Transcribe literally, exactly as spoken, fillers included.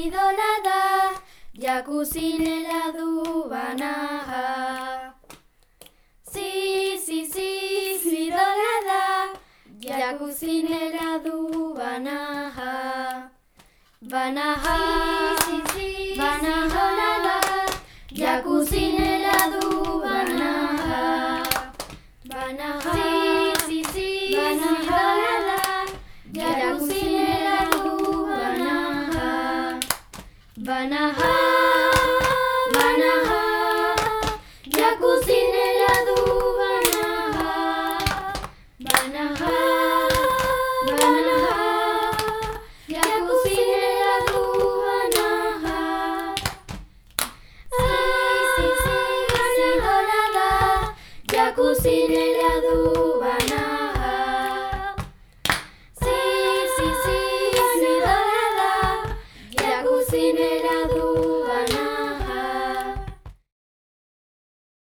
si do la da, jacuzzi la du banaha. Si si si si do la da, jacuzzi la du banaha. Banaha, si si banaha la da, jacuzzi la du banaha. Banaha, si si si banaha la da, jacuzzi la du banaha. Banaha.